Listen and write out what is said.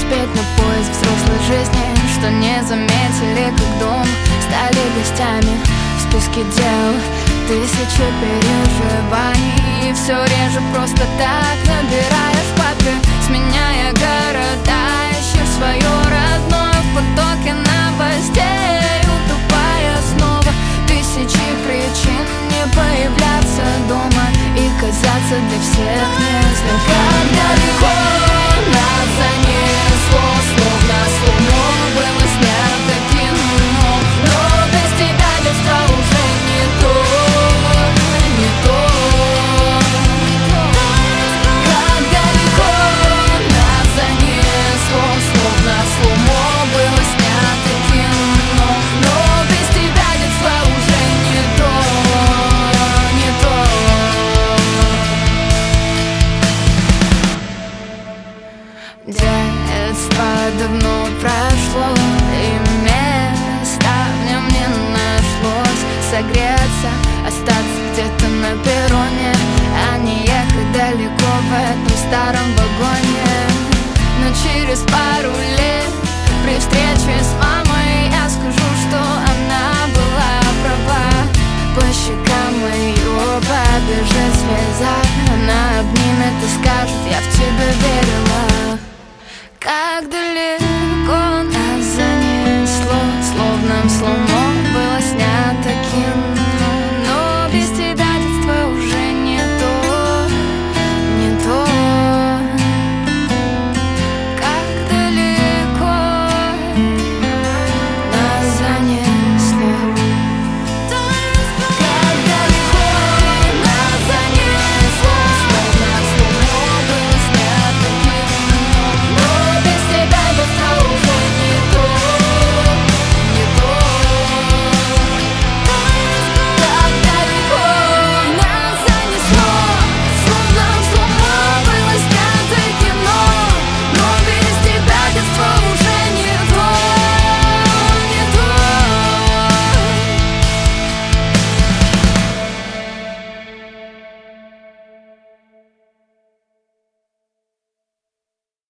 успеть на поезд взрослой жизни, что не заметили, как дом стали гостями в списке дел. Тысячи переживаний, и все реже просто так набираешь папе, сменяя города, ищешь свое родное в потоке новостей, утопая снова тысячи причин не появляться дома и казаться для всех незрим. Как далеко нас занесло, словно с умом было снято кино, но без тебя детство уже не то, не то. Как далеко нас занесло, словно с умом было снято кино, но без тебя детство уже не то, не то. Детство давно прошло, и места в нем не нашлось согреться, остаться где-то на перроне, а не ехать далеко в этом старом вагоне. Но через пару лет при встрече с мамой